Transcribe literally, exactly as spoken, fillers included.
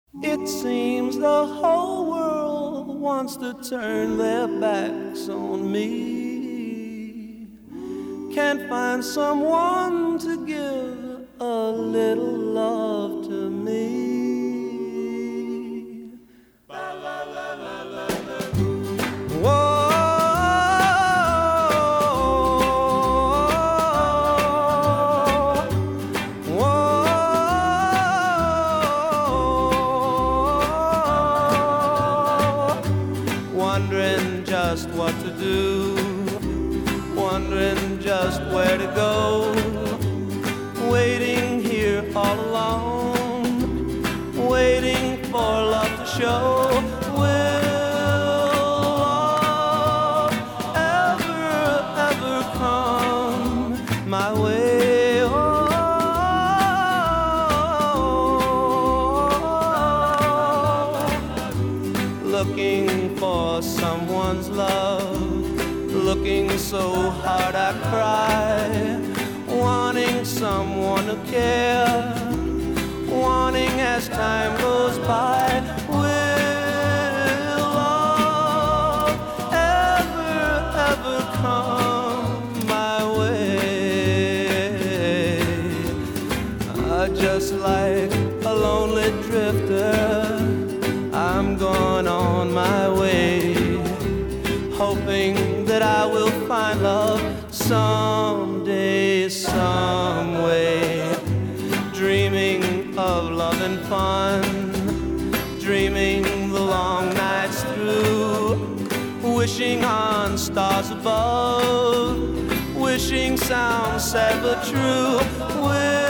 It seems the whole world wants to turn their backs on me. Can't find someone to give a little love to me. Whoa. Wondering just what to do, wondering just where to go, waiting here all alone, waiting for love to show. Will love ever, ever come my way? Oh, looking for someone's love, looking so hard I cry, wanting someone to care, wanting as time goes by. Will love ever, ever come my way? Uh, just like a lonely drifter, I'm going on my way, hoping that I will find love someday, some way. Dreaming of love and fun, dreaming the long nights through, wishing on stars above, wishing sounds sad but true. Will